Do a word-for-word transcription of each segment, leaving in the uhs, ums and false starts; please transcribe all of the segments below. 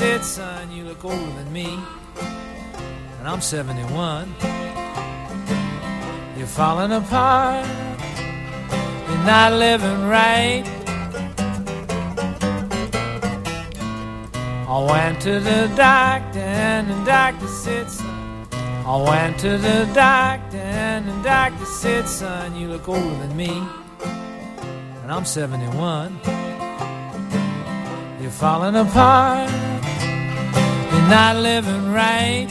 said, son, you look older than me, and I'm seventy-one. You're falling apart, you're not living right. I went to the doctor and the doctor said, son, I went to the doctor and the doctor said, son, you look older than me, and I'm seventy-one. You're falling apart, you're not living right.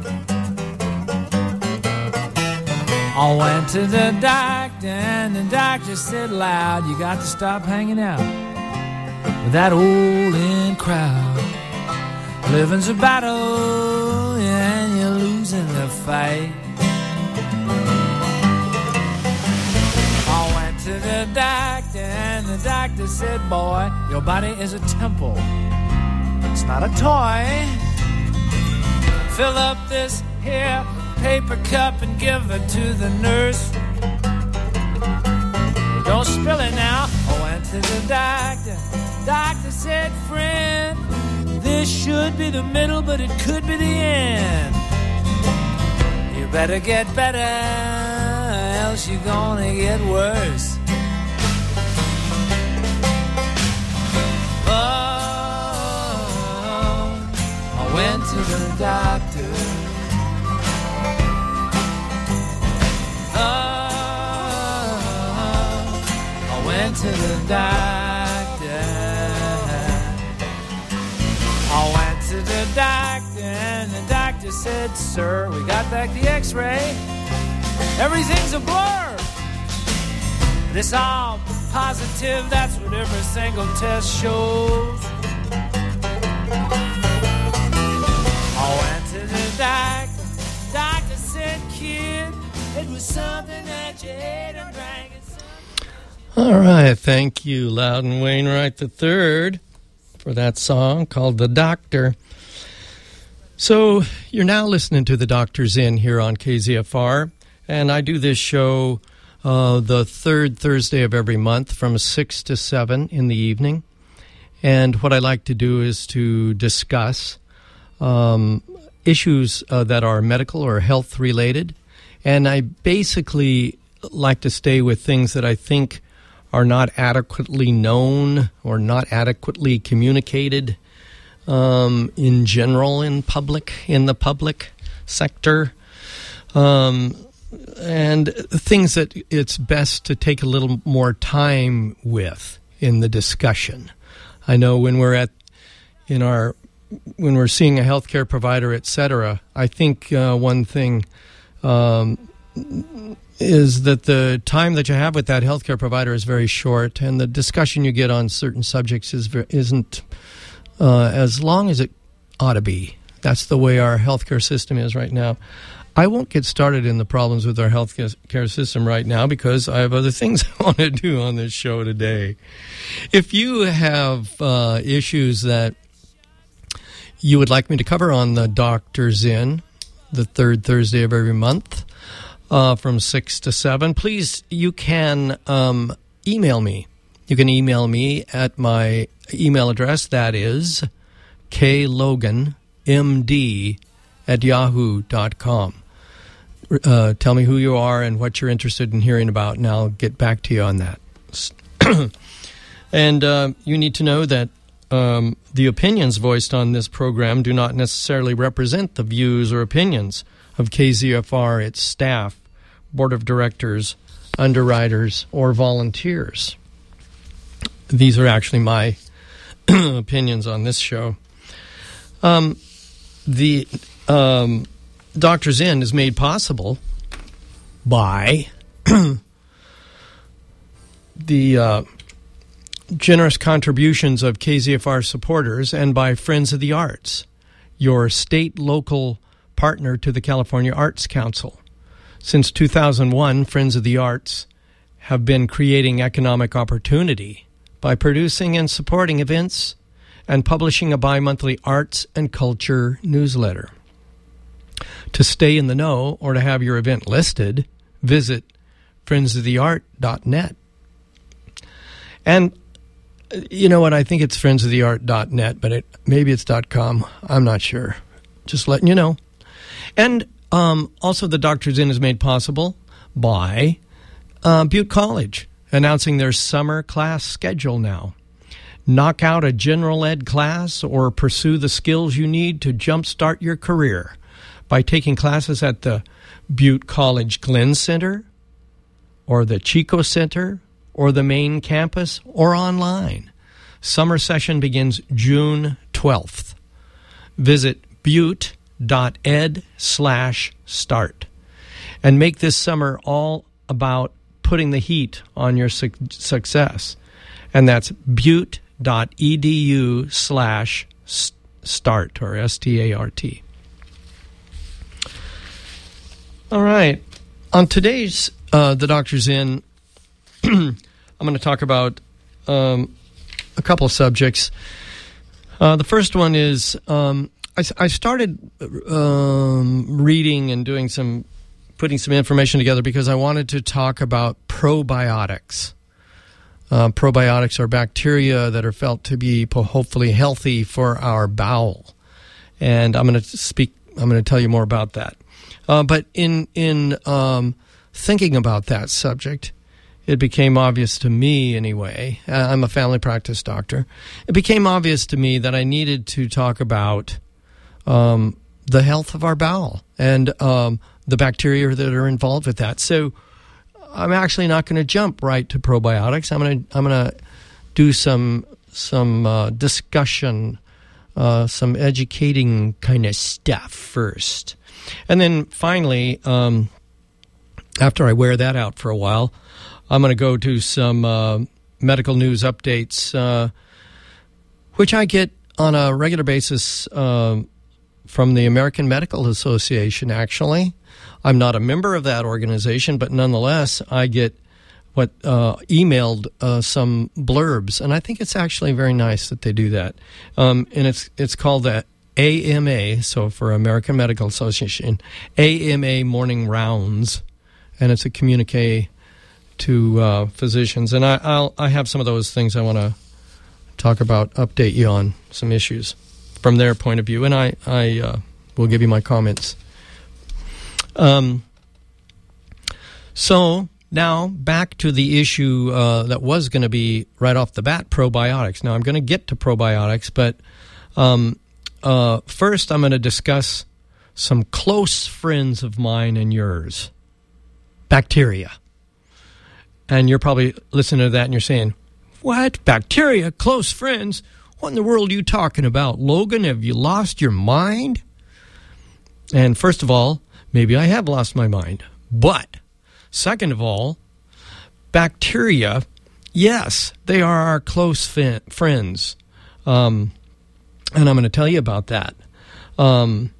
I went to the doctor and the doctor said loud, you got to stop hanging out with that old in crowd. Living's a battle, and you're losing the fight. I went to the doctor, and the doctor said, boy, your body is a temple, it's not a toy. Fill up this here paper cup and give it to the nurse. Don't spill it now. I went to the doctor. Doctor said, friend, this should be the middle, but it could be the end. You better get better, else you're gonna get worse. Oh, I went to the doctor. Oh, I went to the doctor. I went to the doctor and the doctor said, sir, we got back the x-ray. Everything's a blur. This all positive, that's what every single test shows. I went to the doctor. Doctor said, kid, it was something that you ate and drank. All right, thank you, Loudon Wainwright the third, for that song called The Doctor. So you're now listening to The Doctor's In here on K Z F R, and I do this show uh, the third Thursday of every month from six to seven in the evening. And what I like to do is to discuss um, issues uh, that are medical or health related. And I basically like to stay with things that I think are not adequately known or not adequately communicated um, in general in public, in the public sector. Um, and things that it's best to take a little more time with in the discussion. I know when we're at, in our, when we're seeing a healthcare provider, et cetera, I think uh, one thing um, is that the time that you have with that healthcare provider is very short, and the discussion you get on certain subjects is isn't uh, as long as it ought to be. That's the way our healthcare system is right now. I won't get started in the problems with our healthcare system right now because I have other things I want to do on this show today. If you have uh, issues that you would like me to cover on the Doctor's In, the third Thursday of every month, Uh, from six to seven, please, you can um, email me. You can email me at my email address, that is kloganmd at yahoo dot com. Uh, tell me who you are and what you're interested in hearing about, and I'll get back to you on that. And uh, you need to know that um, the opinions voiced on this program do not necessarily represent the views or opinions of K Z F R, its staff, board of directors, underwriters, or volunteers. These are actually my opinions on this show. Um, the um, Doctor's In is made possible by the uh, generous contributions of K Z F R supporters and by Friends of the Arts, your state local partner to the California Arts Council. Since two thousand one, Friends of the Arts have been creating economic opportunity by producing and supporting events and publishing a bi-monthly arts and culture newsletter. To stay in the know or to have your event listed, visit friends of the art dot net. And you know what? I think it's friends of the art dot net, but it, maybe it's .com. I'm not sure. Just letting you know. And um, also, the Doctor's Inn is made possible by uh, Butte College, announcing their summer class schedule now. Knock out a general ed class or pursue the skills you need to jumpstart your career by taking classes at the Butte College Glenn Center or the Chico Center or the main campus or online. Summer session begins June twelfth. Visit butte.ed slash start and make this summer all about putting the heat on your su- success. And that's butte.edu slash start or S T A R T. All right. On today's uh, The Doctor's Inn, I'm going to talk about um, a couple of subjects. Uh, the first one is um, I, I started um, reading and doing some, putting some information together because I wanted to talk about probiotics. Uh, probiotics are bacteria that are felt to be hopefully healthy for our bowel, and I'm going to speak. I'm going to tell you more about that. Uh, but in in um, thinking about that subject, it became obvious to me anyway. Uh, I'm a family practice doctor. It became obvious to me that I needed to talk about um, the health of our bowel and um, the bacteria that are involved with that. So I'm actually not going to jump right to probiotics. I'm going to I'm going to do some some uh, discussion, uh, some educating kind of stuff first. And then finally, um, after I wear that out for a while, I'm going to go to some uh, medical news updates, uh, which I get on a regular basis uh, from the American Medical Association, actually. I'm not a member of that organization, but nonetheless, I get what uh, emailed uh, some blurbs, and I think it's actually very nice that they do that. Um, and it's it's called the A M A, so for American Medical Association, A M A Morning Rounds, and it's a communique to uh, physicians. And I, I'll I have some of those things I want to talk about, update you on some issues from their point of view, and I I uh, will give you my comments. Um. So now back to the issue uh, that was going to be right off the bat, probiotics. Now I'm going to get to probiotics, but um. Uh, first, I'm going to discuss some close friends of mine and yours, bacteria. And you're probably listening to that and you're saying, what? Bacteria? Close friends? What in the world are you talking about, Logan? Have you lost your mind? And first of all, maybe I have lost my mind. But second of all, bacteria, yes, they are our close fi- friends. Um And I'm going to tell you about that. Um,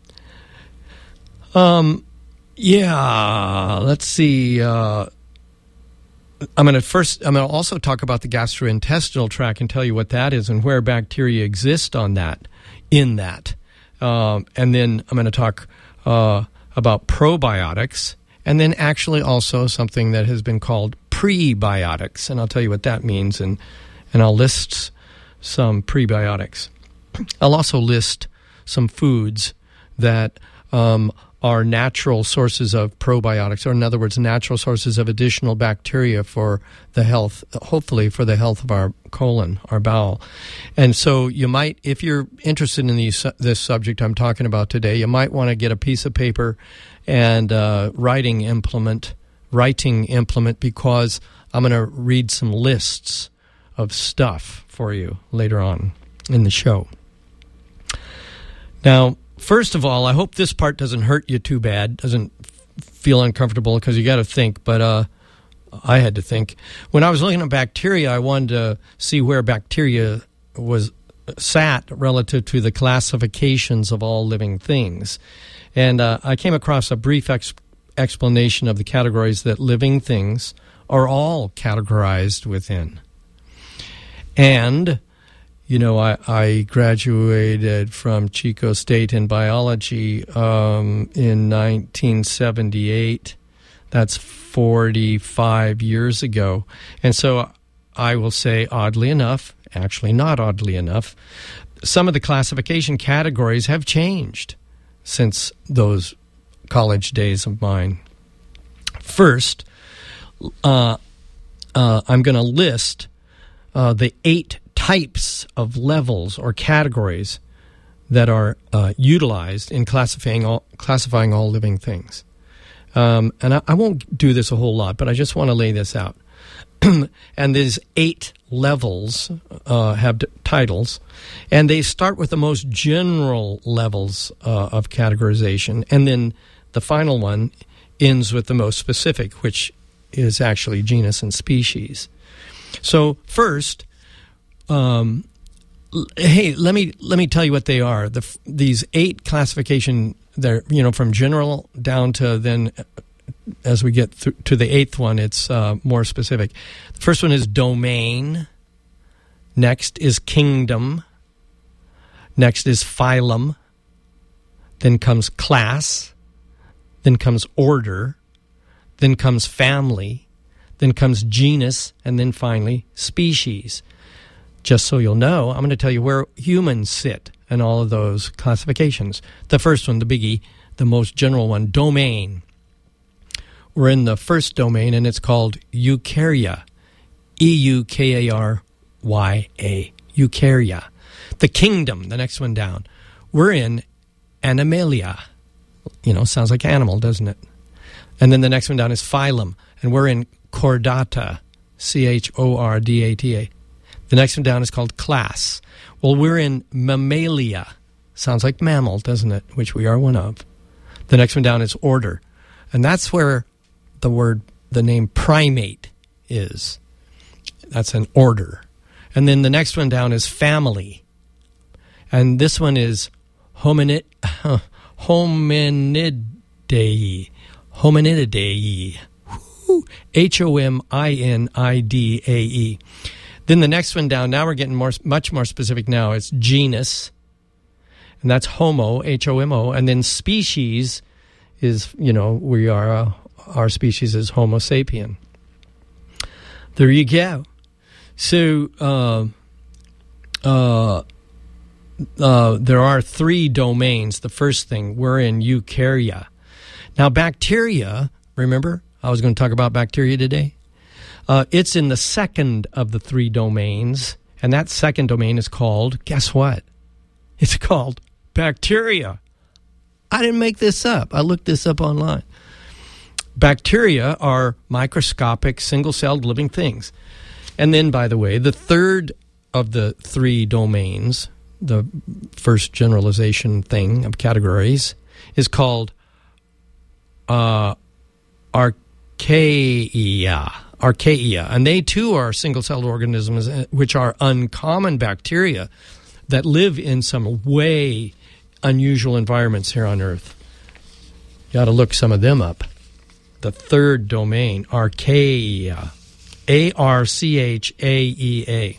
um, yeah, let's see. Uh, I'm going to first, I'm going to also talk about the gastrointestinal tract and tell you what that is and where bacteria exist on that, in that. Um, and then I'm going to talk uh, about probiotics and then actually also something that has been called prebiotics. And I'll tell you what that means, and, and I'll list some prebiotics. I'll also list some foods that um, are natural sources of probiotics, or in other words, natural sources of additional bacteria for the health, hopefully for the health of our colon, our bowel. And so you might, if you're interested in these, this subject I'm talking about today, you might want to get a piece of paper and uh, writing implement, writing implement, because I'm going to read some lists of stuff for you later on in the show. Now, first of all, I hope this part doesn't hurt you too bad, doesn't feel uncomfortable, because you got to think, but uh, I had to think. When I was looking at bacteria, I wanted to see where bacteria was sat relative to the classifications of all living things. And uh, I came across a brief ex- explanation of the categories that living things are all categorized within. And You know, I, I graduated from Chico State in biology um, in nineteen seventy-eight. That's forty-five years ago. And so I will say, oddly enough, actually not oddly enough, some of the classification categories have changed since those college days of mine. First, uh, uh, I'm going to list uh, the eight types of levels or categories that are uh, utilized in classifying all, classifying all living things. Um, and I, I won't do this a whole lot, but I just want to lay this out. And these eight levels uh, have d- titles, and they start with the most general levels uh, of categorization, and then the final one ends with the most specific, which is actually genus and species. So first, um, l- hey, let me let me tell you what they are. The, f- these eight classification, they're you know from general down to then. As we get th- to the eighth one, it's uh, more specific. The first one is domain. Next is kingdom. Next is phylum. Then comes class. Then comes order. Then comes family. Then comes genus. And then finally, species. Just so you'll know, I'm going to tell you where humans sit in all of those classifications. The first one, the biggie, the most general one, domain. We're in the first domain, and it's called eukarya, E U K A R Y A, eukarya. The kingdom, the next one down. We're in Animalia. You know, sounds like animal, doesn't it? And then the next one down is phylum, and we're in Chordata, C H O R D A T A. The next one down is called class. Well, we're in Mammalia. Sounds like mammal, doesn't it? Which we are one of. The next one down is order. And that's where the word, the name primate is. That's an order. And then the next one down is family. And this one is hominid, hominidae. Hominidae. H O M I N I D A E. Then the next one down, now we're getting more, much more specific now. It's genus. And that's homo, H O M O. And then species is, you know, we are, uh, our species is Homo sapien. There you go. So, uh, uh, uh, there are three domains. The first thing, we're in eukarya. Now, bacteria, remember, I was going to talk about bacteria today. Uh, it's in the second of the three domains, and that second domain is called, guess what? It's called bacteria. I didn't make this up. I looked this up online. Bacteria are microscopic, single-celled living things. And then, by the way, the third of the three domains, the first generalization thing of categories, is called uh, archaea. Archaea. And they, too, are single-celled organisms, which are uncommon bacteria that live in some way unusual environments here on Earth. You ought to look some of them up. The third domain, archaea, A R C H A E A.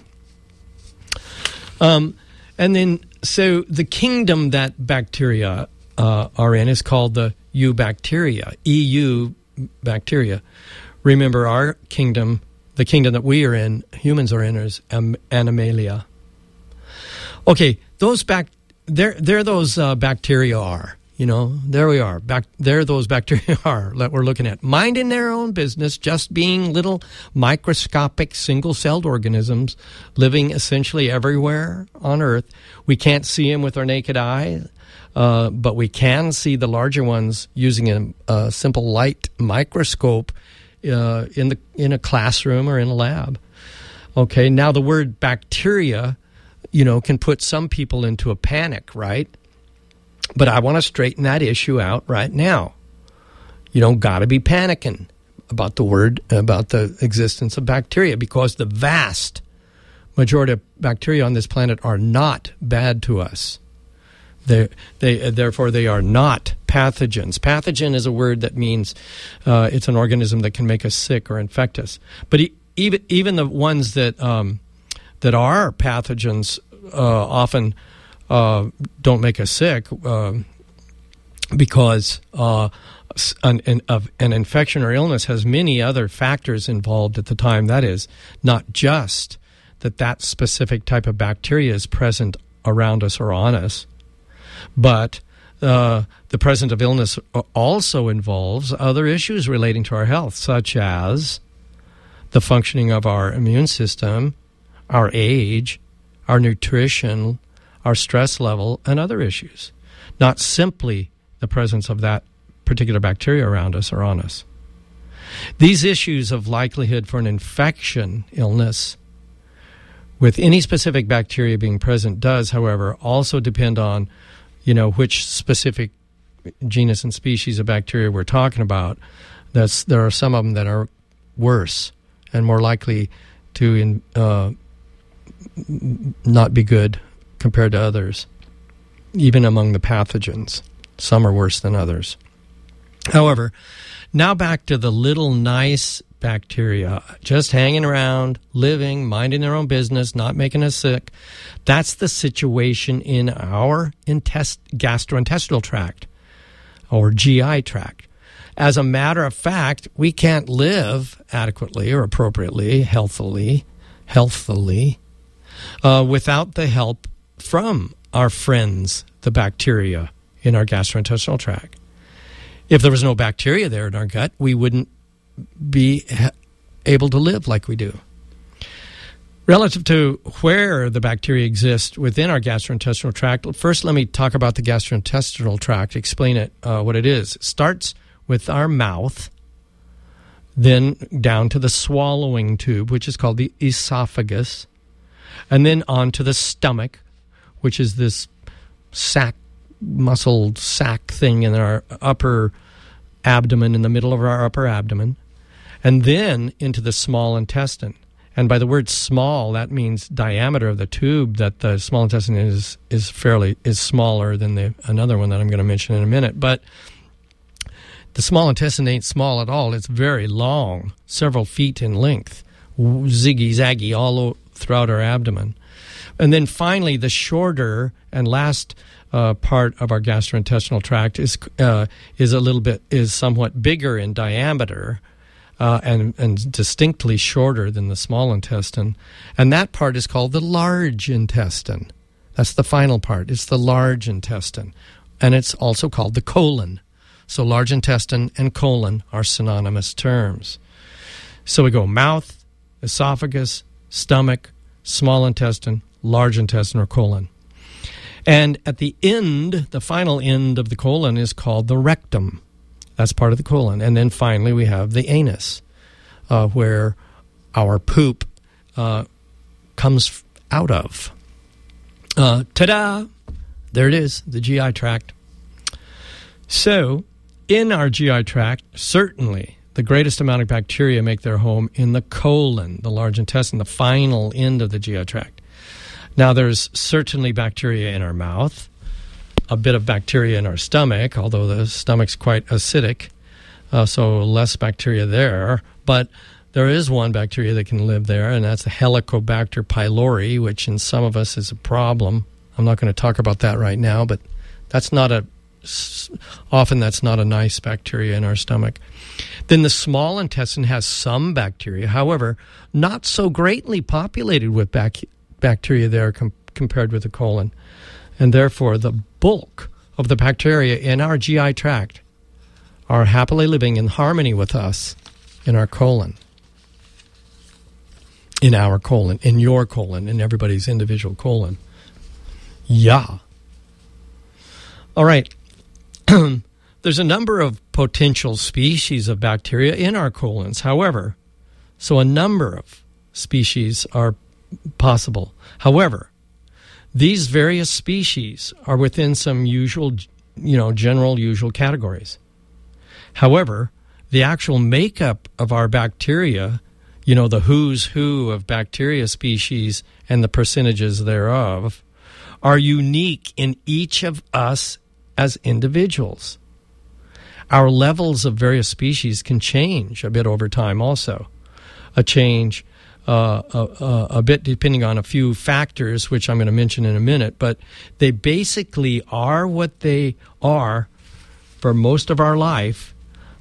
Um, and then, so the kingdom that bacteria uh, are in is called the Eubacteria, E U bacteria. Remember, our kingdom, the kingdom that we are in, humans are in, is Animalia. Okay, those bac, there, there those uh, bacteria are. You know, there we are. Back there, those bacteria are that we're looking at. Minding their own business, just being little microscopic single-celled organisms living essentially everywhere on Earth. We can't see them with our naked eye, uh, but we can see the larger ones using a, a simple light microscope uh, in the in a classroom or in a lab. Okay, now the word bacteria, you know, can put some people into a panic, right? But I want to straighten that issue out right now. You don't got to be panicking about the word, about the existence of bacteria, because the vast majority of bacteria on this planet are not bad to us. They, they, therefore, they are not pathogens. Pathogen is a word that means uh, it's an organism that can make us sick or infect us. But e- even even the ones that um, that are pathogens uh, often uh, don't make us sick uh, because uh, an, an, of an infection or illness has many other factors involved at the time. That is, not just that that specific type of bacteria is present around us or on us, but uh, the presence of illness also involves other issues relating to our health, such as the functioning of our immune system, our age, our nutrition, our stress level, and other issues. Not simply the presence of that particular bacteria around us or on us. These issues of likelihood for an infection, illness, with any specific bacteria being present does, however, also depend on, you know, which specific genus and species of bacteria we're talking about. That's, there are some of them that are worse and more likely to in, uh, not be good compared to others, even among the pathogens. Some are worse than others. However, now back to the little nice bacteria, just hanging around, living, minding their own business, not making us sick. That's the situation in our intest- gastrointestinal tract, or G I tract. As a matter of fact, we can't live adequately or appropriately, healthily, healthily, uh, without the help from our friends, the bacteria in our gastrointestinal tract. If there was no bacteria there in our gut, we wouldn't be able to live like we do. Relative to where the bacteria exist within our gastrointestinal tract, first let me talk about the gastrointestinal tract, explain it, uh, what it is. It starts with our mouth, then down to the swallowing tube, which is called the esophagus, and then on to the stomach, which is this sac, muscled sac thing in our upper abdomen, in the middle of our upper abdomen, and then into the small intestine. And by the word small, that means diameter of the tube, that the small intestine is is fairly is smaller than the another one that I'm going to mention in a minute. But the small intestine ain't small at all. It's very long, several feet in length, ziggy-zaggy all o- throughout our abdomen. And then finally, the shorter and last uh, part of our gastrointestinal tract is uh, is a little bit is somewhat bigger in diameter uh, and and distinctly shorter than the small intestine, and that part is called the large intestine. That's the final part. It's the large intestine, and it's also called the colon. So large intestine and colon are synonymous terms. So we go mouth, esophagus, stomach, small intestine, large intestine, or colon. And at the end, the final end of the colon is called the rectum. That's part of the colon. And then finally we have the anus, uh, where our poop uh, comes out of. Uh, ta-da! There it is, the G I tract. So, in our G I tract, certainly the greatest amount of bacteria make their home in the colon, the large intestine, the final end of the G I tract. Now, there's certainly bacteria in our mouth, a bit of bacteria in our stomach, although the stomach's quite acidic, uh, so less bacteria there. But there is one bacteria that can live there, and that's the Helicobacter pylori, which in some of us is a problem. I'm not going to talk about that right now, but that's not a often that's not a nice bacteria in our stomach. Then the small intestine has some bacteria, however, not so greatly populated with bac- bacteria there com- compared with the colon. And therefore, the bulk of the bacteria in our G I tract are happily living in harmony with us in our colon. In our colon, in your colon, in everybody's individual colon. Yeah. All right. There's a number of potential species of bacteria in our colons. However, so a number of species are possible. However, these various species are within some usual, you know, general usual categories. However, the actual makeup of our bacteria, you know, the who's who of bacteria species and the percentages thereof, are unique in each of us as individuals. Our levels of various species can change a bit over time also. A change uh, a, a, a bit depending on a few factors, which I'm going to mention in a minute, but they basically are what they are for most of our life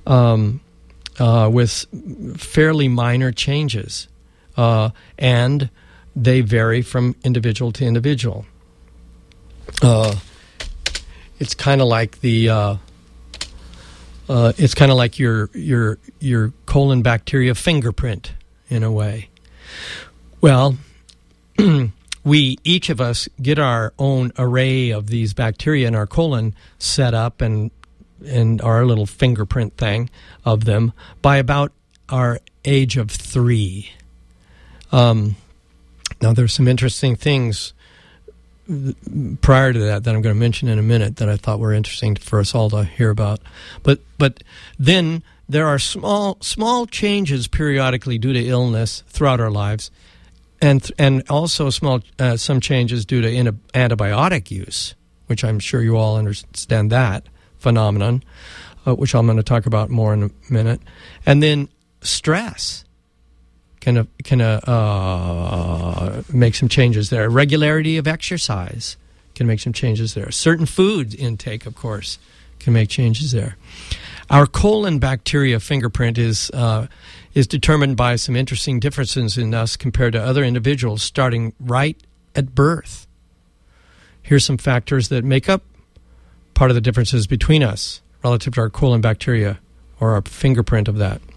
um, uh, with fairly minor changes, uh, and they vary from individual to individual. Uh, it's kind of like the uh, uh, it's kind of like your your your colon bacteria fingerprint in a way. Well, we each of us get our own array of these bacteria in our colon set up and and our little fingerprint thing of them by about our age of three. Um, now, there's some interesting things prior to that that I'm going to mention in a minute that I thought were interesting for us all to hear about. But but then there are small small changes periodically due to illness throughout our lives, and and also small uh, some changes due to in- antibiotic use, which I'm sure you all understand that phenomenon, uh, which I'm going to talk about more in a minute. And then stress can uh, can uh, uh, make some changes there. Regularity of exercise can make some changes there. Certain food intake, of course, can make changes there. Our colon bacteria fingerprint is uh, is determined by some interesting differences in us compared to other individuals, starting right at birth. Here's some factors that make up part of the differences between us relative to our colon bacteria, or our fingerprint of that.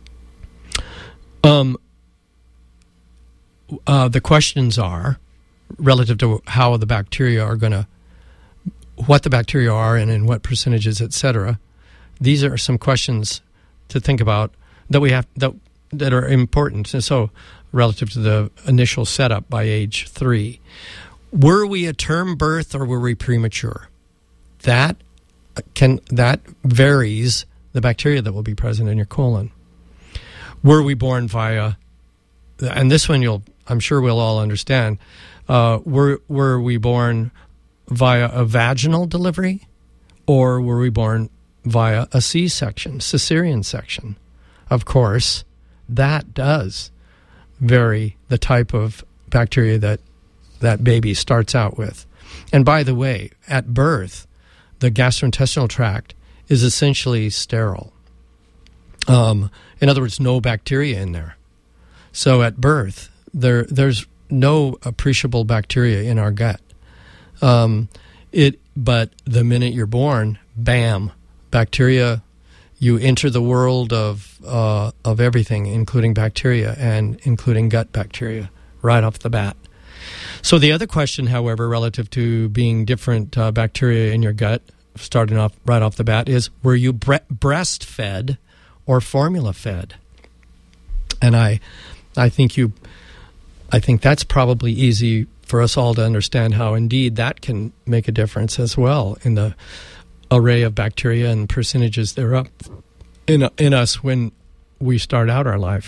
Um, uh, the questions are relative to how the bacteria are going to, what the bacteria are and in what percentages, et cetera. These are some questions to think about that we have that that are important. And so, relative to the initial setup by age three, were we a term birth or were we premature? That can that varies the bacteria that will be present in your colon. Were we born via, and this one you'll, I'm sure we'll all understand. Uh, were were we born via a vaginal delivery, or were we born via a C-section, cesarean section? Of course, that does vary the type of bacteria that that baby starts out with. And by the way, at birth, the gastrointestinal tract is essentially sterile. Um, in other words, no bacteria in there. So at birth, there there's no appreciable bacteria in our gut. Um, it, but the minute you're born, bam, bacteria. You enter the world of uh, of everything, including bacteria and including gut bacteria, right off the bat. So the other question, however, relative to being different uh, bacteria in your gut, starting off right off the bat, is were you bre- breastfed or formula fed? And I, I think you, I think that's probably easy for us all to understand how indeed that can make a difference as well in the array of bacteria and percentages they're up in in us when we start out our life.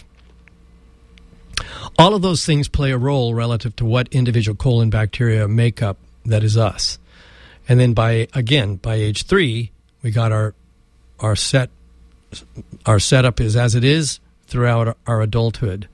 All of those things play a role relative to what individual colon bacteria make up that is us. And then by again by age three, we got our our set our setup is as it is throughout our adulthood.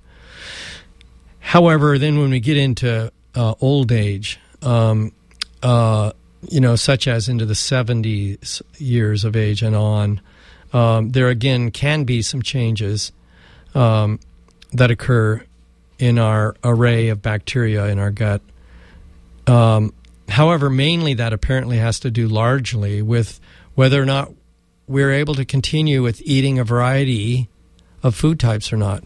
However, then when we get into uh, old age, um, uh, you know, such as into the seventies years of age and on, um, there again can be some changes um, that occur in our array of bacteria in our gut. Um, however, mainly that apparently has to do largely with whether or not we're able to continue with eating a variety of food types or not.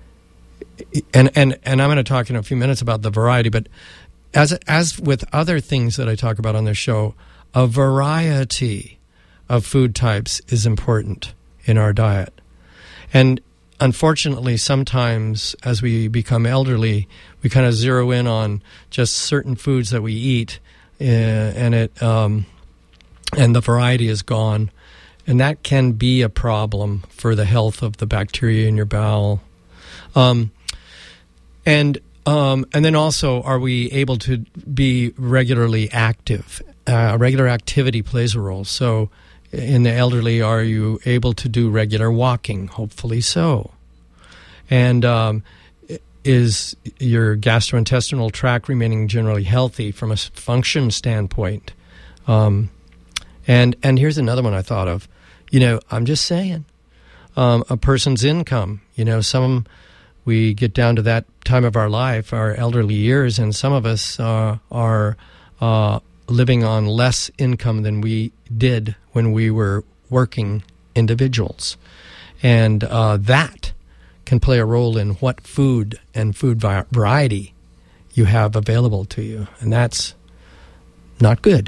And and and I'm going to talk in a few minutes about the variety, but As as with other things that I talk about on this show, a variety of food types is important in our diet. And unfortunately, sometimes as we become elderly, we kind of zero in on just certain foods that we eat, uh, and it um, and the variety is gone. And that can be a problem for the health of the bacteria in your bowel. Um, and Um, and then also, are we able to be regularly active? Uh, regular activity plays a role. So in the elderly, are you able to do regular walking? Hopefully so. And um, is your gastrointestinal tract remaining generally healthy from a function standpoint? Um, and and here's another one I thought of. You know, I'm just saying, um, a person's income. You know, some we get down to that time of our life, our elderly years, and some of us uh, are uh, living on less income than we did when we were working individuals. And uh, that can play a role in what food and food vi- variety you have available to you. And that's not good.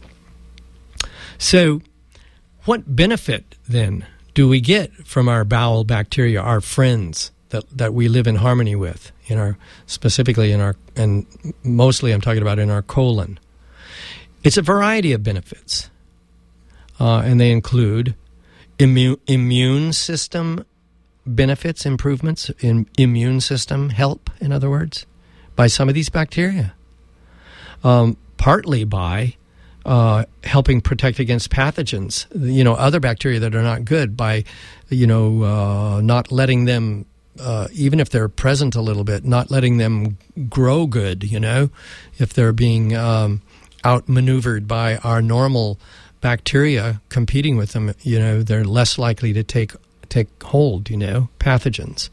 So what benefit, then, do we get from our bowel bacteria, our friends that, that we live in harmony with, in our specifically in our, and mostly I'm talking about in our colon? It's a variety of benefits, uh, and they include immune, immune system benefits, improvements in immune system help, in other words, by some of these bacteria, um, partly by uh, helping protect against pathogens, you know, other bacteria that are not good, by, you know, uh, not letting them, uh, even if they're present a little bit, not letting them grow good, you know, if they're being um, outmaneuvered by our normal bacteria competing with them, you know, they're less likely to take take hold, you know, pathogens.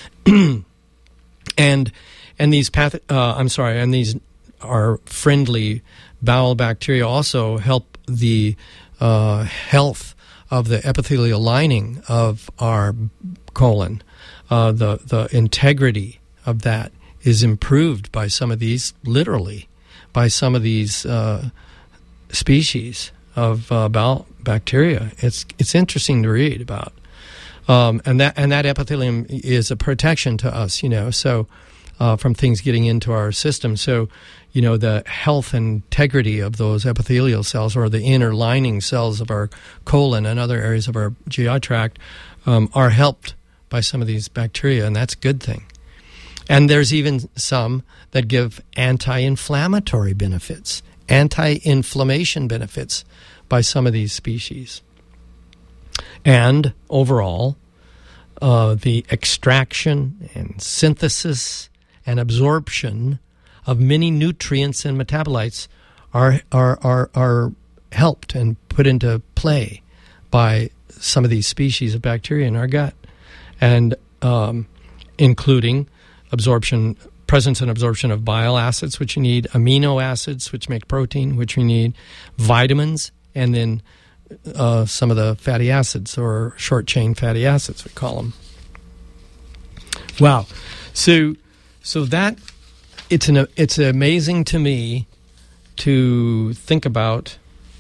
and and these path uh, I'm sorry, and these are friendly bowel bacteria also help the uh, health of the epithelial lining of our colon. Uh, the the integrity of that is improved by some of these, literally, by some of these uh, species of uh, bowel bacteria. It's it's interesting to read about, um, and that and that epithelium is a protection to us, you know, so uh, from things getting into our system. So, you know, the health and integrity of those epithelial cells, or the inner lining cells of our colon and other areas of our G I tract, um, are helped by some of these bacteria, and that's a good thing. And there's even some that give anti-inflammatory benefits, anti-inflammation benefits by some of these species. And overall, uh, the extraction and synthesis and absorption of many nutrients and metabolites are are are, are helped and put into play by some of these species of bacteria in our gut, and um, including absorption, presence and absorption of bile acids, which you need, amino acids, which make protein, which we need, vitamins, and then uh, some of the fatty acids, or short-chain fatty acids, we call them. Wow. So so that, it's an it's amazing to me to think about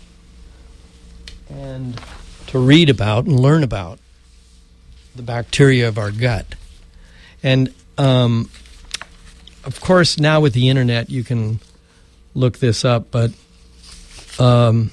and to read about and learn about the bacteria of our gut. And Um, of course, now with the internet, you can look this up, but um,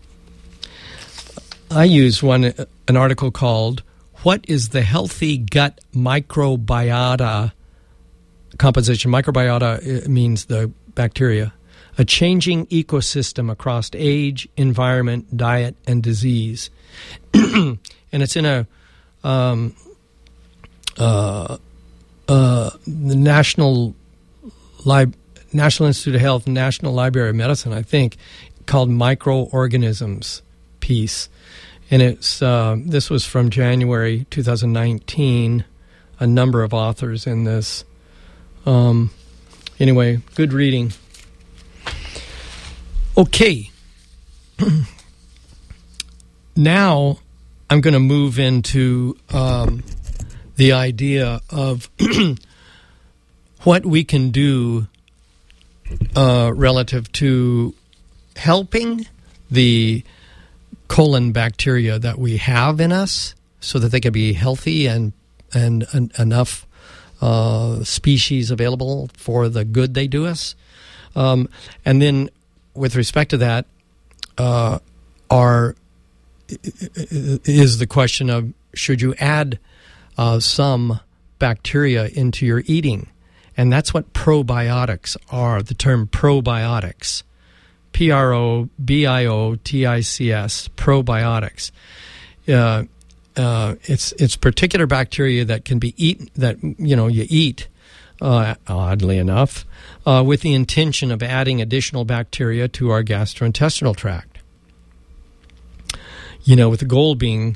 I use one an article called "What is the Healthy Gut Microbiota Composition?" Microbiota means the bacteria. A changing ecosystem across age, environment, diet, and disease. And it's in a um, uh, Uh, the National Lib- National Institute of Health, National Library of Medicine, I think, called Microorganisms piece. And it's uh, this was from January twenty nineteen, a number of authors in this. Um, anyway, good reading. Okay. Now I'm going to move into Um, the idea of what we can do uh, relative to helping the colon bacteria that we have in us, so that they can be healthy and and, and enough uh, species available for the good they do us. Um, and then, with respect to that, uh, are is the question of, should you add Uh, some bacteria into your eating? And that's what probiotics are, the term probiotics. P R O B I O T I C S, probiotics. Uh, uh, it's it's particular bacteria that can be eaten, that, you know, you eat, uh, oddly enough, uh, with the intention of adding additional bacteria to our gastrointestinal tract. You know, with the goal being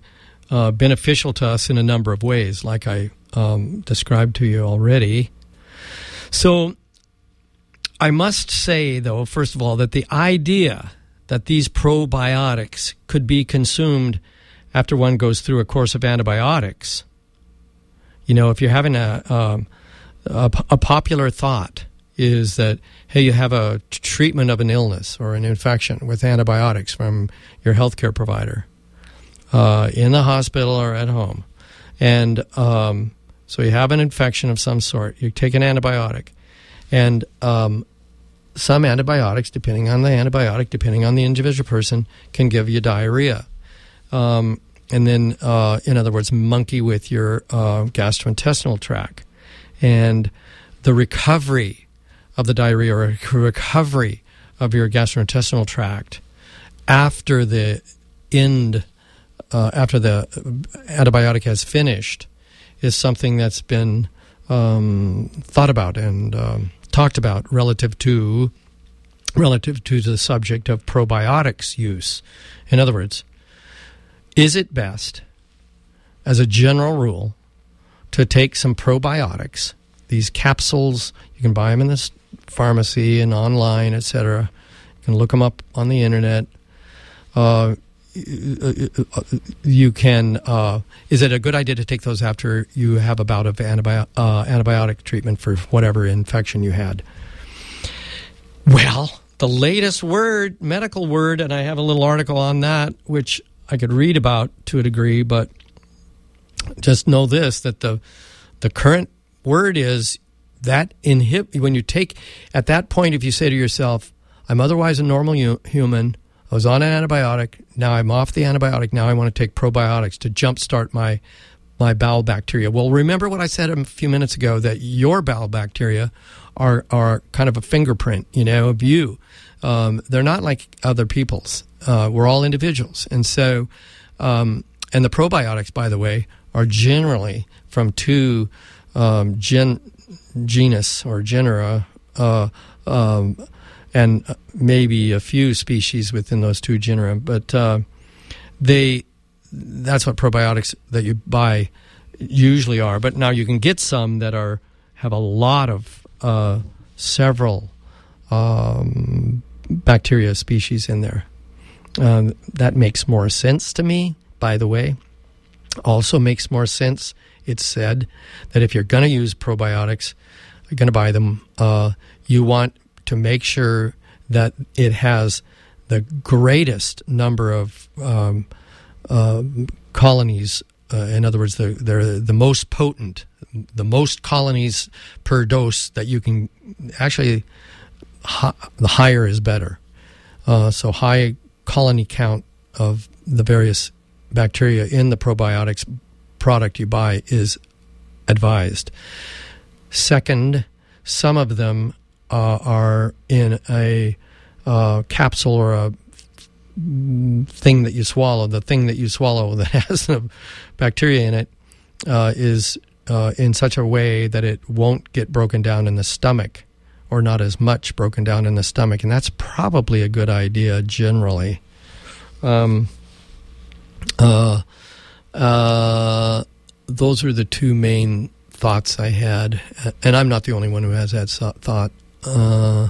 uh, beneficial to us in a number of ways, like I um, described to you already. So I must say, though, first of all, that the idea that these probiotics could be consumed after one goes through a course of antibiotics, you know, if you're having a, um, a, a popular thought is that, hey, you have a treatment of an illness or an infection with antibiotics from your healthcare provider uh, in the hospital or at home. And um, so you have an infection of some sort. You take an antibiotic. And um, some antibiotics, depending on the antibiotic, depending on the individual person, can give you diarrhea. Um, and then, uh, in other words, monkey with your uh, gastrointestinal tract. And the recovery of the diarrhea or recovery of your gastrointestinal tract after the end, uh, after the antibiotic has finished, is something that's been um, thought about and um, talked about relative to relative to the subject of probiotics use. In other words, is it best, as a general rule, to take some probiotics, these capsules? You can buy them in this pharmacy and online, et cetera. You can look them up on the internet. Uh, you can. Uh, is it a good idea to take those after you have a bout of antibiotic, uh, antibiotic treatment for whatever infection you had? Well, the latest word, medical word, and I have a little article on that, which I could read about to a degree, but just know this, that the the current word is that inhib- when you take, at that point, if you say to yourself, I'm otherwise a normal u- human, I was on an antibiotic, now I'm off the antibiotic, now I want to take probiotics to jumpstart my my bowel bacteria. Well, remember what I said a few minutes ago, that your bowel bacteria are are kind of a fingerprint, you know, of you. Um, they're not like other people's. Uh, we're all individuals. And so, um, and the probiotics, by the way, are generally from two um, gen, genus or genera, uh, um, and maybe a few species within those two genera. But uh, they, that's what probiotics that you buy usually are. But now you can get some that are have a lot of uh, several um, bacteria species in there. Um, that makes more sense to me, by the way. Also makes more sense, it's said, that if you're going to use probiotics, you're going to buy them, uh, you want to make sure that it has the greatest number of um, uh, colonies. Uh, in other words, they're, they're the most potent, the most colonies per dose that you can. Actually, hi, the higher is better. Uh, so high colony count of the various bacteria in the probiotics product you buy is advised. Second, some of them uh, are in a uh, capsule or a thing that you swallow. The thing that you swallow that has the bacteria in it uh, is uh, in such a way that it won't get broken down in the stomach, or not as much broken down in the stomach. And that's probably a good idea generally. Um, uh, uh, those are the two main thoughts I had. And I'm not the only one who has that thought. Uh,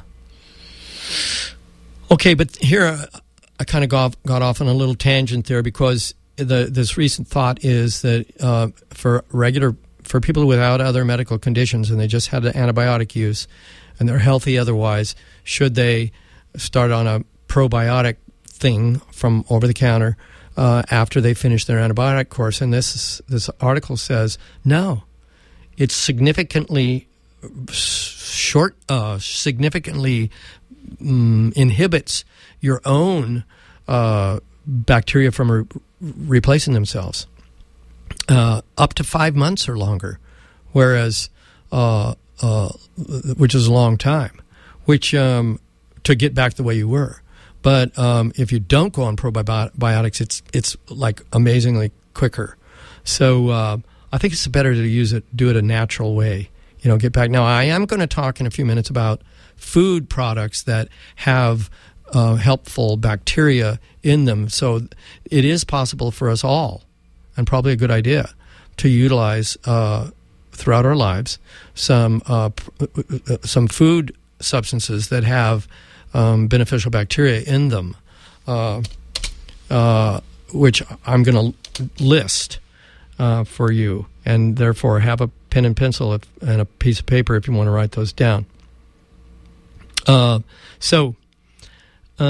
okay, but here I, I kind of got, got off on a little tangent there, because the, this recent thought is that uh, for regular, for people without other medical conditions and they just had an antibiotic use, and they're healthy otherwise, should they start on a probiotic thing from over the counter uh, after they finish their antibiotic course? And this this article says no. It significantly short, uh, significantly um, inhibits your own uh, bacteria from re- replacing themselves uh, up to five months or longer, whereas. Uh, Uh, which is a long time, which um, to get back the way you were. But um, if you don't go on probiotics, it's it's like amazingly quicker. So uh, I think it's better to use it, do it a natural way. You know, get back. Now I am going to talk in a few minutes about food products that have uh, helpful bacteria in them. So it is possible for us all and probably a good idea, to utilize uh, throughout our lives some uh, some food substances that have um, beneficial bacteria in them, uh, uh, which I'm going to list uh, for you, and therefore have a pen and pencil if, and a piece of paper if you want to write those down. Uh, so, uh,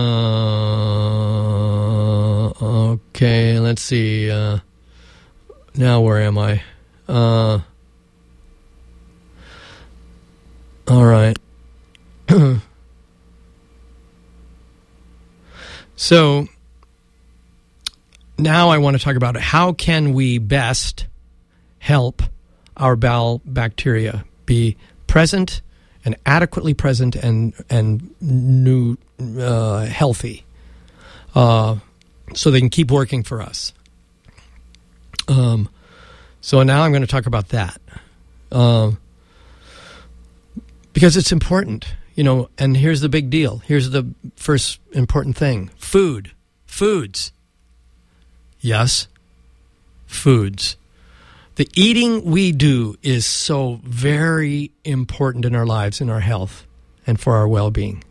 okay, let's see. Uh, now where am I? Uh, all right. So, now I want to talk about how can we best help our bowel bacteria be present and adequately present and and new uh, healthy, uh, so they can keep working for us. Um, so now I'm going to talk about that, uh, because it's important, you know. And here's the big deal. Here's the first important thing: food, foods. Yes, foods. The eating we do is so very important in our lives, in our health, and for our well-being.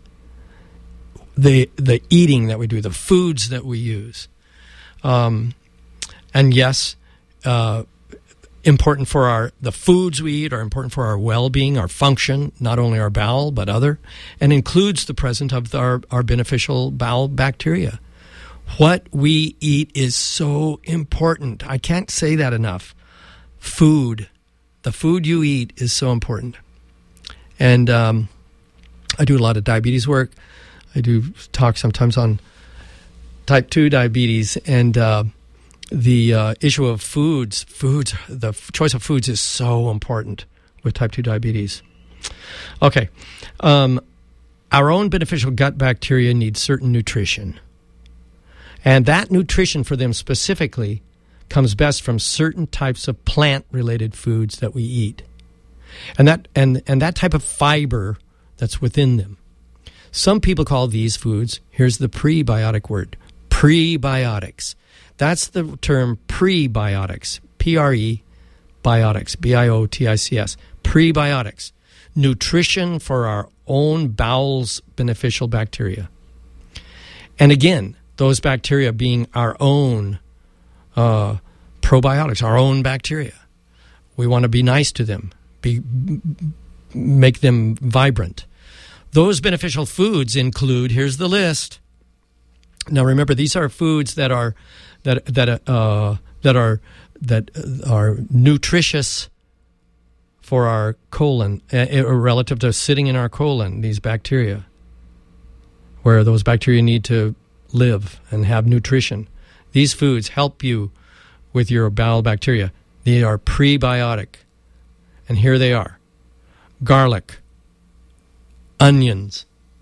The the eating that we do, the foods that we use. Um, and yes, uh, important for our, the foods we eat are important for our well-being, our function, not only our bowel, but other, and includes the presence of our, our beneficial bowel bacteria. What we eat is so important. I can't say that enough. Food, the food you eat is so important. And um, I do a lot of diabetes work. I do talk sometimes on type two diabetes, and uh, the uh, issue of foods, foods, the f- choice of foods is so important with type two diabetes. Okay. Um, our own beneficial gut bacteria need certain nutrition. And that nutrition for them specifically comes best from certain types of plant-related foods that we eat. And that and, and that type of fiber that's within them. Some people call these foods, here's the prebiotic word, prebiotics. That's the term prebiotics, P R E, biotics, B I O T I C S, prebiotics, nutrition for our own bowels' beneficial bacteria. And again, those bacteria being our own uh, probiotics, our own bacteria. We want to be nice to them, be, make them vibrant. Those beneficial foods include, here's the list. Now remember, these are foods that are that that uh, that are that are nutritious for our colon, uh, relative to sitting in our colon. These bacteria, where those bacteria need to live and have nutrition. These foods help you with your bowel bacteria. They are prebiotic. And here they are. Garlic, onions,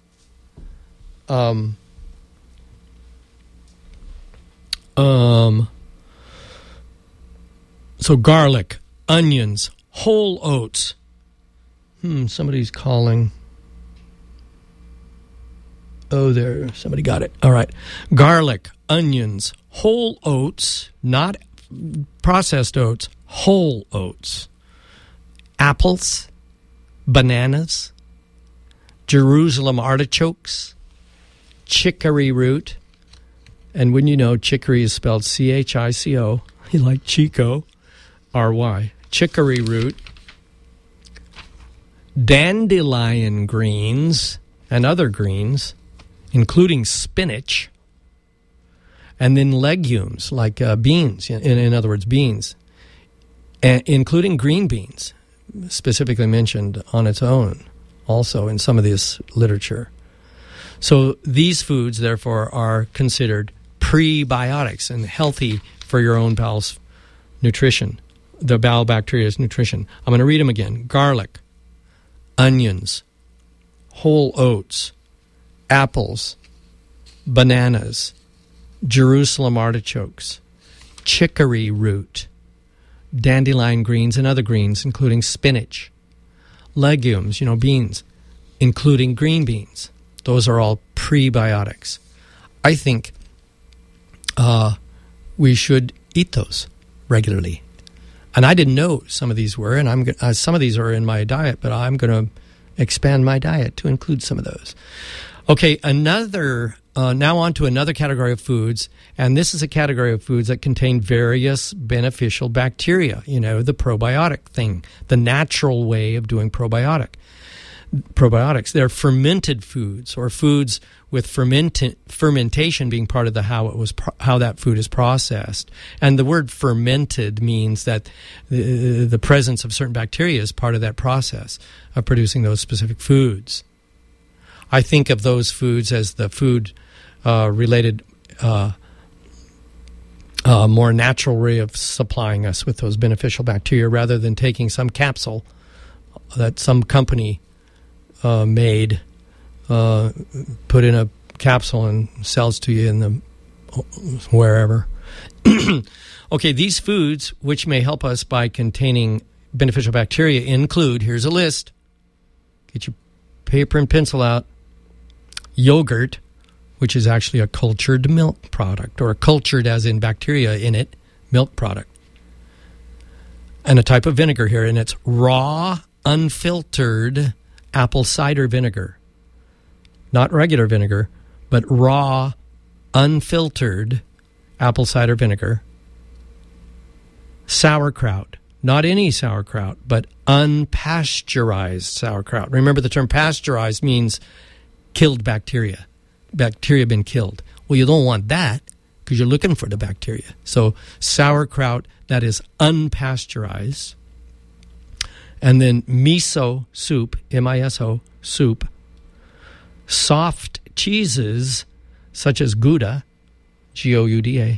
um, um, so garlic, onions, whole oats. Hmm, somebody's calling. Oh, there, somebody got it. All right. Garlic, onions, whole oats, not processed oats, whole oats. Apples, bananas, Jerusalem artichokes, chicory root. And when you know, chicory is spelled C H I C O, you like Chico, R Y. Chicory root, dandelion greens, and other greens, including spinach, and then legumes like uh, beans, in, in other words, beans, and including green beans, specifically mentioned on its own, also in some of this literature. So these foods, therefore, are considered prebiotics and healthy for your own bowel's nutrition, the bowel bacteria's nutrition. I'm going to read them again. Garlic, onions, whole oats, apples, bananas, Jerusalem artichokes, chicory root, dandelion greens and other greens, including spinach, legumes, you know, beans, including green beans. Those are all prebiotics. I think uh, we should eat those regularly. And I didn't know some of these were, and I'm uh, some of these are in my diet, but I'm going to expand my diet to include some of those. Okay, another, uh, now on to another category of foods, and this is a category of foods that contain various beneficial bacteria, you know, the probiotic thing, the natural way of doing probiotic. Probiotics. They're fermented foods, or foods with ferment- fermentation being part of the how it was pro- how that food is processed. And the word fermented means that the, the presence of certain bacteria is part of that process of producing those specific foods. I think of those foods as the food uh, related uh, uh, more natural way of supplying us with those beneficial bacteria, rather than taking some capsule that some company Uh, made, uh, put in a capsule and sells to you in the wherever. Okay, these foods, which may help us by containing beneficial bacteria, include, here's a list. Get your paper and pencil out. Yogurt, which is actually a cultured milk product, or cultured as in bacteria in it, milk product. And a type of vinegar here, and it's raw, unfiltered apple cider vinegar. Not regular vinegar, but raw, unfiltered apple cider vinegar. Sauerkraut. Not any sauerkraut, but unpasteurized sauerkraut. Remember, the term pasteurized means killed bacteria. Bacteria been killed. Well, you don't want that because you're looking for the bacteria. So sauerkraut that is unpasteurized. And then miso soup, M I S O, soup. Soft cheeses, such as Gouda, G O U D A.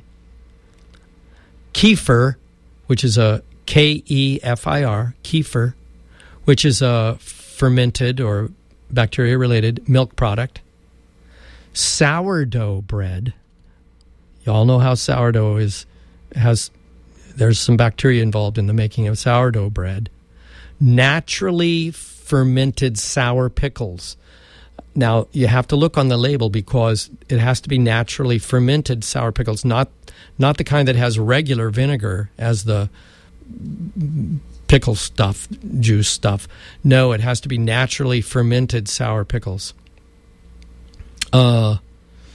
Kefir, which is a K E F I R, kefir, which is a fermented or bacteria-related milk product. Sourdough bread. Y'all know how sourdough is, has, there's some bacteria involved in the making of sourdough bread. Naturally fermented sour pickles. Now, you have to look on the label because it has to be naturally fermented sour pickles, not not the kind that has regular vinegar as the pickle stuff, juice stuff. No, it has to be naturally fermented sour pickles. Uh,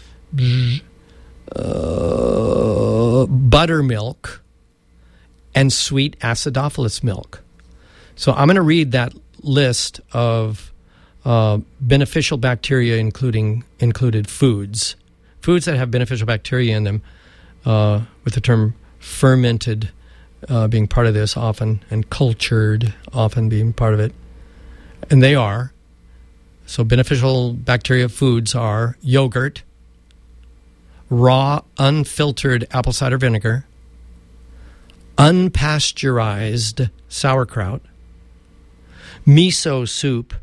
uh, buttermilk and sweet acidophilus milk. So I'm going to read that list of uh, beneficial bacteria, including included foods, foods that have beneficial bacteria in them, uh, with the term fermented uh, being part of this often, and cultured often being part of it. And they are. So beneficial bacteria foods are yogurt, raw, unfiltered apple cider vinegar, unpasteurized sauerkraut, miso soup,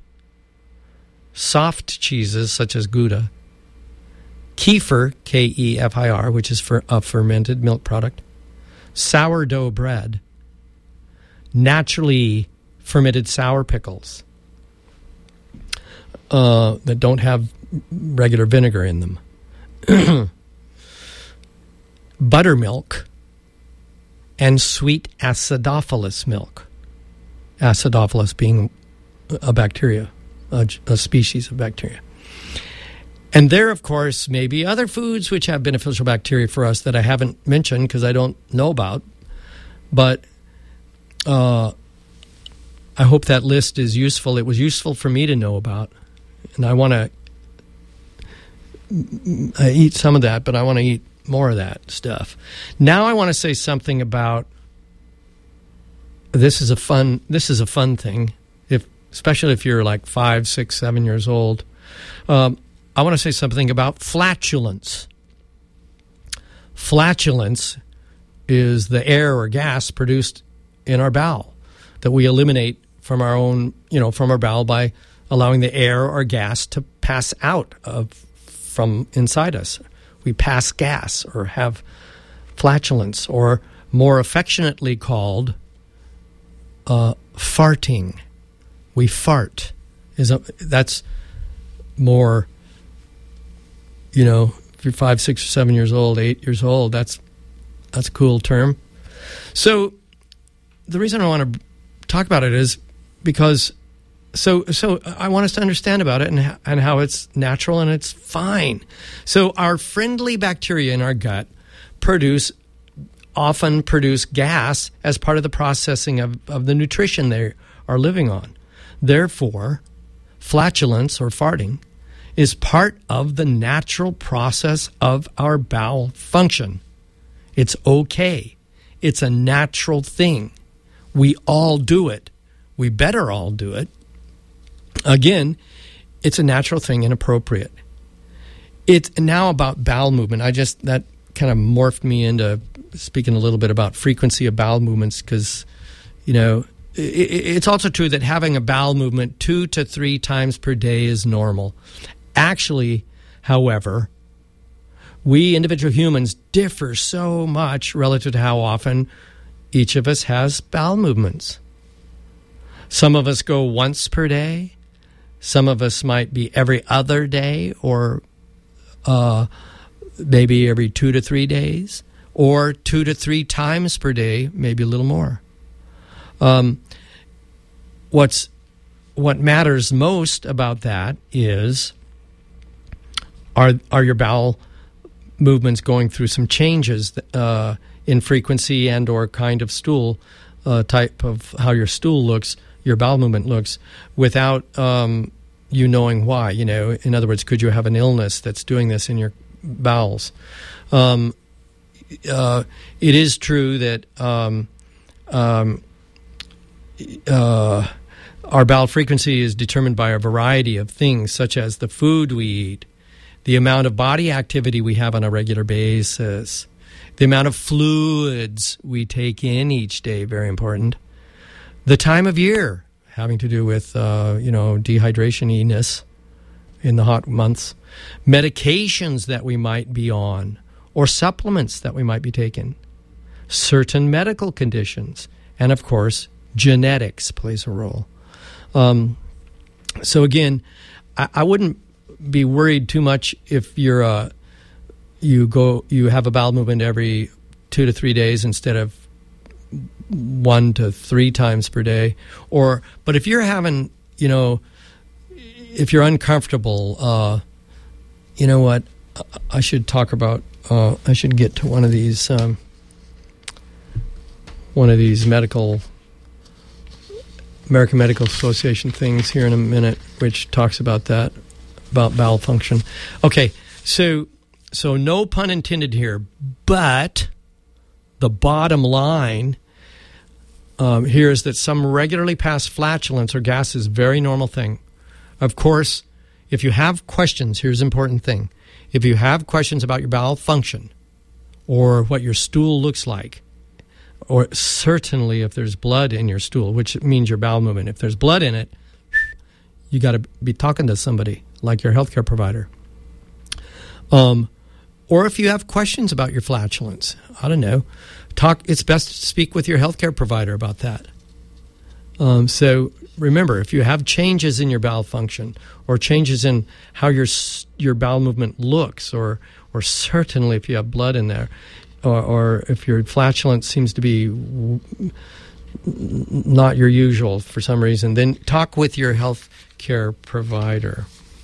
soft cheeses such as Gouda, kefir, K E F I R, which is for a fermented milk product, sourdough bread, naturally fermented sour pickles uh, that don't have regular vinegar in them, buttermilk, and sweet acidophilus milk. Acidophilus being a bacteria, a, a species of bacteria. And there, of course, may be other foods which have beneficial bacteria for us that I haven't mentioned because I don't know about. But uh, I hope that list is useful. It was useful for me to know about. And I want to I eat some of that, but I want to eat more of that stuff. Now I want to say something about This is a fun. This is a fun thing, if especially if you're like five, six, seven years old. Um, I want to say something about flatulence. Flatulence is the air or gas produced in our bowel that we eliminate from our own, you know, from our bowel by allowing the air or gas to pass out of from inside us. We pass gas or have flatulence, or more affectionately called Uh, farting. We fart. Is a, that's more, you know, if you're five, six, or seven years old, eight years old, that's That's a cool term. So the reason I want to talk about it is because so so I want us to understand about it and and how it's natural and it's fine. So our friendly bacteria in our gut produce often produce gas as part of the processing of, of the nutrition they are living on. Therefore, flatulence or farting is part of the natural process of our bowel function. It's okay. It's a natural thing. We all do it. We better all do it. Again, it's a natural thing and appropriate. It's now about bowel movement. I just, that kind of morphed me into speaking a little bit about frequency of bowel movements because, you know, it, it's also true that having a bowel movement two to three times per day is normal. Actually, however, we individual humans differ so much relative to how often each of us has bowel movements. Some of us go once per day. Some of us might be every other day or uh, maybe every two to three days or two to three times per day, maybe a little more. Um, what's what matters most about that is are are your bowel movements going through some changes uh, in frequency and or kind of stool uh, type of how your stool looks, your bowel movement looks, without um, you knowing why. You know, in other words, could you have an illness that's doing this in your bowels? Um, uh, it is true that um, um, uh, our bowel frequency is determined by a variety of things, such as the food we eat, the amount of body activity we have on a regular basis, the amount of fluids we take in each day, very important, the time of year, having to do with, uh, you know, dehydration-iness in the hot months, medications that we might be on, or supplements that we might be taking, certain medical conditions, and, of course, genetics plays a role. Um, so, again, I, I wouldn't be worried too much if you're uh, you go you have a bowel movement every two to three days instead of one to three times per day. Or, but if you're having, you know, if you're uncomfortable, uh, you know what? I should talk about. Uh, I should get to one of these. Um, one of these medical. American Medical Association things here in a minute, which talks about that, about bowel function. Okay, so so no pun intended here, but the bottom line um, here is that some regularly passed flatulence or gas is a very normal thing. Of course, if you have questions, here's an important thing. If you have questions about your bowel function or what your stool looks like, or certainly if there's blood in your stool, which means your bowel movement, if there's blood in it, you got to be talking to somebody like your healthcare provider. Um, or if you have questions about your flatulence, I don't know, talk. It's best to speak with your healthcare provider about that. Um, so remember, if you have changes in your bowel function or changes in how your your bowel movement looks, or or certainly if you have blood in there, or, or if your flatulence seems to be w- not your usual for some reason, then talk with your health care provider.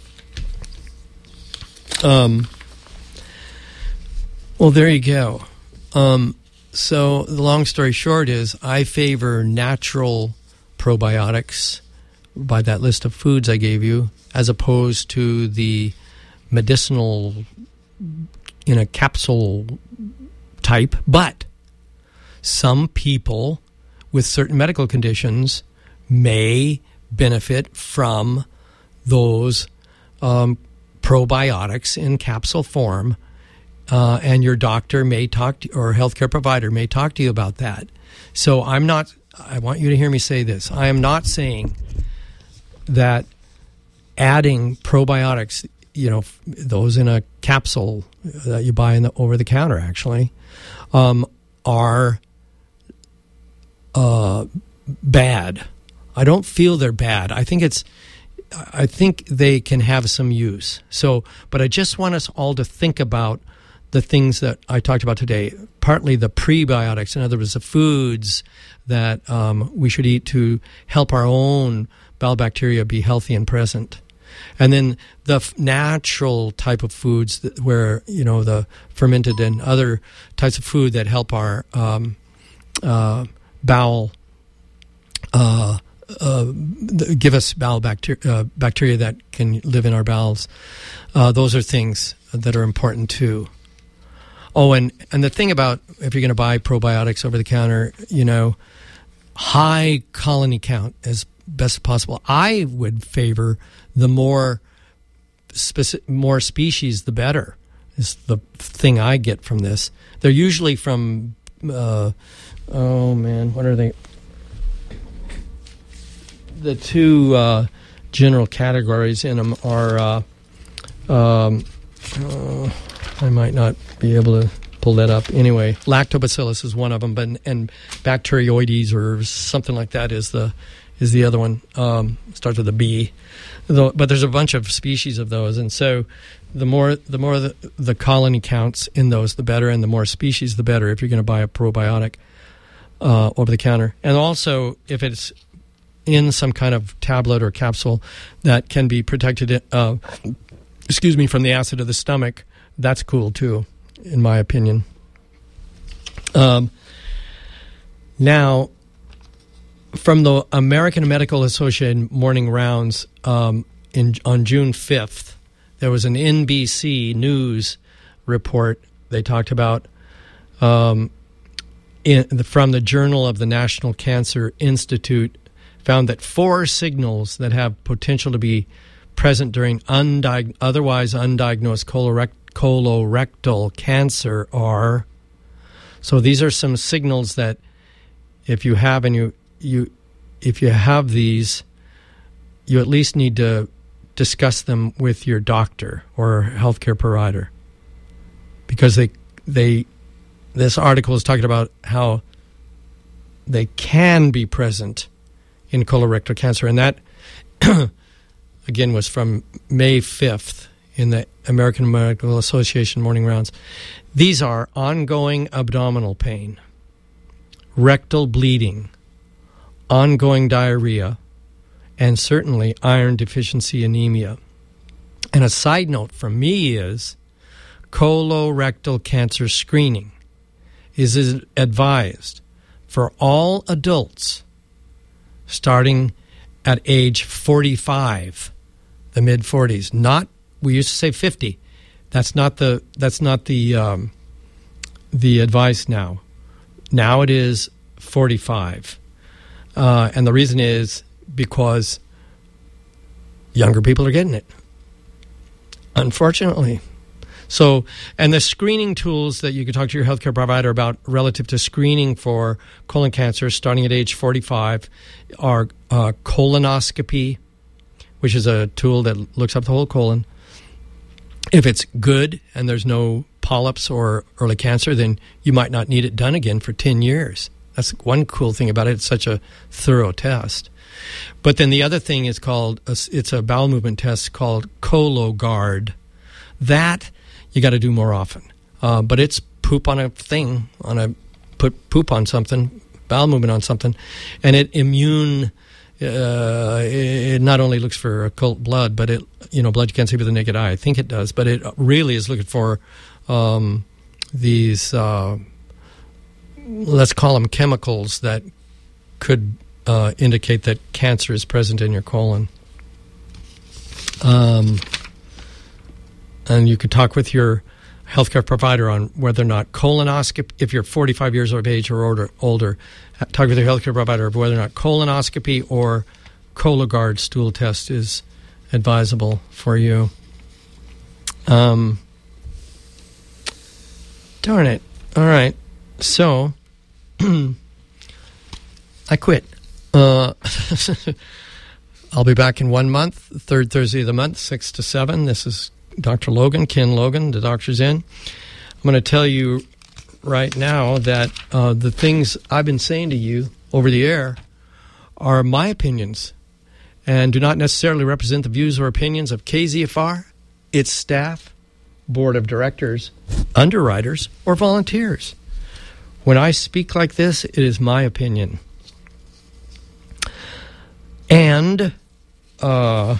Um, well, there you go. Um, so the long story short is I favor natural probiotics by that list of foods I gave you, as opposed to the medicinal in a capsule type. But some people with certain medical conditions may benefit from those um, probiotics in capsule form, uh, and your doctor may talk to, or healthcare provider may talk to you about that. So I'm not, I want you to hear me say this. I am not saying that adding probiotics, you know, those in a capsule that you buy in the over the counter actually, um, are uh, bad. I don't feel they're bad. I think it's, I think they can have some use. So, but I just want us all to think about the things that I talked about today, partly the prebiotics, in other words, the foods that um, we should eat to help our own bowel bacteria be healthy and present. And then the f- natural type of foods that, where, you know, the fermented and other types of food that help our um, uh, bowel, uh, uh, give us bowel bacteria, uh, bacteria that can live in our bowels. Uh, those are things that are important too. Oh, and, and the thing about if you're going to buy probiotics over the counter, you know, high colony count as best possible. I would favor the more speci- more species, the better, is the thing I get from this. They're usually from, uh, oh man, what are they? The two uh, general categories in them are, uh, um, uh, I might not be able to pull that up. Anyway, lactobacillus is one of them, but and Bacteroides or something like that is the is the other one. Um, starts with a B, Though, but there's a bunch of species of those, and so the more the more the, the colony counts in those, the better, and the more species, the better. If you're going to buy a probiotic uh, over the counter, and also if it's in some kind of tablet or capsule that can be protected, uh, excuse me, from the acid of the stomach, that's cool too, in my opinion. Um, now, from the American Medical Association morning rounds um, in on June fifth, there was an N B C News report they talked about um, in the, from the Journal of the National Cancer Institute, found that four signals that have potential to be present during undiag- otherwise undiagnosed colorect- colorectal cancer are. So these are some signals that if you have and you you if you have these, you at least need to discuss them with your doctor or healthcare provider, because they they this article is talking about how they can be present in colorectal cancer, and that again was from May fifth in the American Medical Association morning rounds. These are ongoing abdominal pain, rectal bleeding, ongoing diarrhea, and certainly iron deficiency anemia. And a side note from me is colorectal cancer screening is advised for all adults starting at age forty-five, the mid forties. Not, we used to say fifty. That's not the that's not the um, the advice now. Now it is forty-five, uh, and the reason is because younger people are getting it, unfortunately. So, and the screening tools that you can talk to your healthcare provider about relative to screening for colon cancer starting at age forty-five are uh, colonoscopy, which is a tool that looks up the whole colon. If it's good and there's no polyps or early cancer, then you might not need it done again for ten years. That's one cool thing about it. It's such a thorough test. But then the other thing is called, it's a bowel movement test called Cologuard. That you got to do more often. Uh, but it's poop on a thing, on a put poop on something, bowel movement on something, and it immune. Uh, it not only looks for occult blood, but it you know blood you can't see with the naked eye. I think it does, but it really is looking for um, these. Uh, let's call them chemicals that could uh, indicate that cancer is present in your colon. Um. And you could talk with your healthcare provider on whether or not colonoscopy, if you're forty-five years of age or older, older, talk with your healthcare provider of whether or not colonoscopy or Cologuard stool test is advisable for you. Um, darn it. All right. So, I quit. Uh, I'll be back in one month, third Thursday of the month, six to seven. This is Doctor Logan, Ken Logan, the doctor's in. I'm going to tell you right now that uh, the things I've been saying to you over the air are my opinions and do not necessarily represent the views or opinions of K Z F R, its staff, board of directors, underwriters, or volunteers. When I speak like this, it is my opinion. And uh,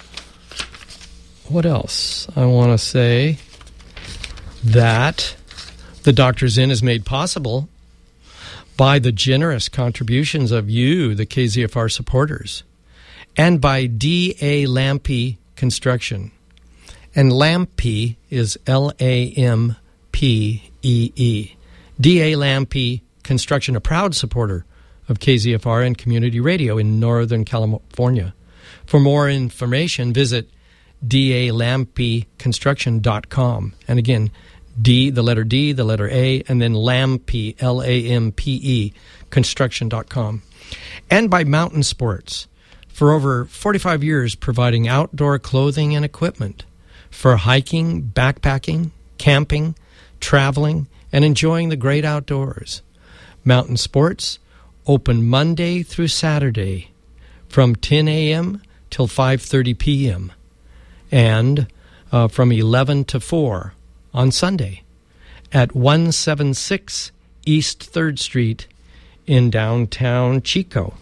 what else? I want to say that the Doctor's Inn is made possible by the generous contributions of you, the K Z F R supporters, and by D A. Lampe Construction. And Lampe is L A M P E E. D A. Lampe Construction, a proud supporter of K Z F R and community radio in Northern California. For more information, visit D A lampe construction dot com. And again, D, the letter D, the letter A, and then Lampe, L A M P E, construction dot com. And by Mountain Sports, for over forty-five years providing outdoor clothing and equipment for hiking, backpacking, camping, traveling, and enjoying the great outdoors. Mountain Sports, open Monday through Saturday from ten a.m. till five thirty p.m. and uh, from eleven to four on Sunday at one seventy-six East third Street in downtown Chico.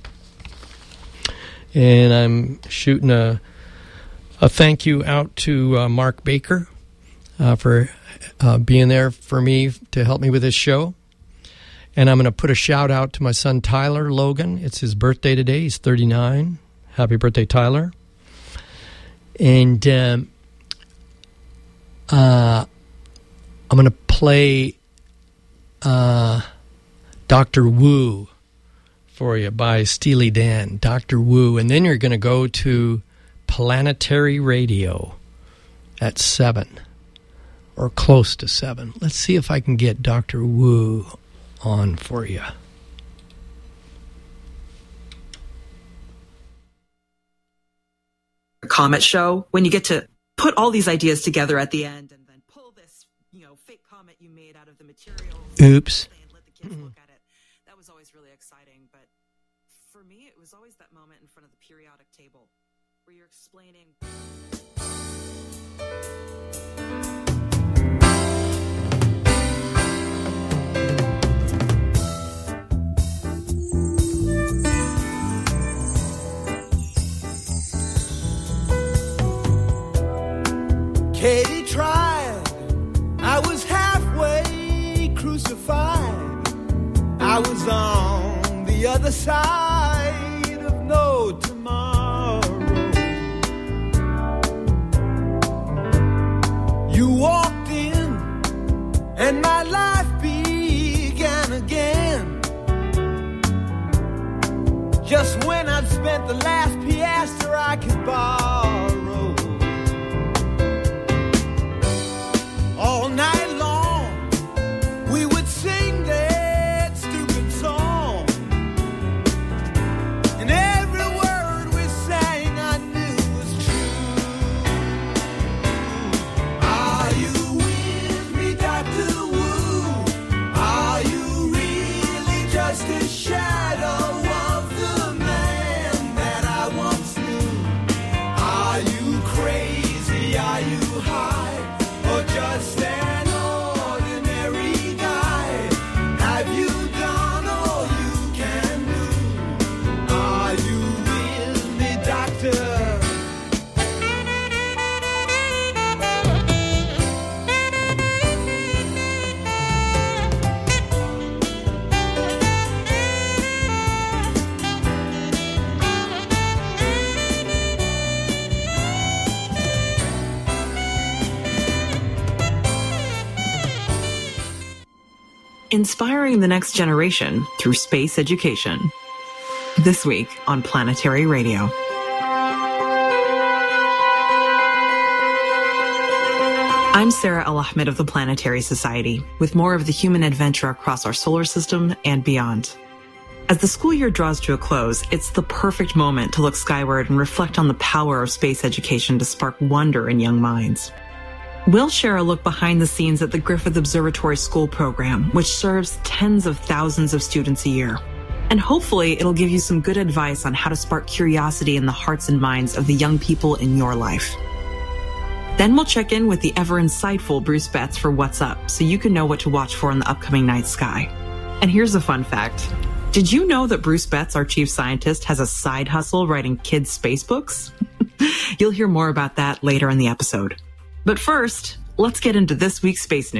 And I'm shooting a, a thank you out to uh, Mark Baker uh, for uh, being there for me to help me with this show. And I'm going to put a shout out to my son Tyler Logan. It's his birthday today. He's thirty-nine. Happy birthday, Tyler. And um, uh, I'm going to play uh, Doctor Wu for you by Steely Dan. Doctor Wu. And then you're going to go to Planetary Radio at seven or close to seven. Let's see if I can get Doctor Wu on for you. Comet show, when you get to put all these ideas together at the end and then pull this, you know, fake comet you made out of the materials. Oops. And let the kids look at it. That was always really exciting. But for me, it was always that moment in front of the periodic table where you're explaining. Katie tried, I was halfway crucified. I was on the other side of no tomorrow. You walked in and my life began again. Just when I'd spent the last piastre I could borrow. All night long, we would sing that stupid song. And every word we sang I knew was true. Are you with me, Doctor Wu? Are you really just a shadow of the man that I once knew? Are you crazy? Are you high? Or just an ordinary guy? Have you done all you can do? Are you with me, Doctor? Inspiring the next generation through space education. This week on Planetary Radio. I'm Sarah El-Ahmed of the Planetary Society, with more of the human adventure across our solar system and beyond. As the school year draws to a close, it's the perfect moment to look skyward and reflect on the power of space education to spark wonder in young minds. We'll share a look behind the scenes at the Griffith Observatory School Program, which serves tens of thousands of students a year. And hopefully it'll give you some good advice on how to spark curiosity in the hearts and minds of the young people in your life. Then we'll check in with the ever insightful Bruce Betts for What's Up, so you can know what to watch for in the upcoming night sky. And here's a fun fact. Did you know that Bruce Betts, our chief scientist, has a side hustle writing kids' space books? You'll hear more about that later in the episode. But first, let's get into this week's space news.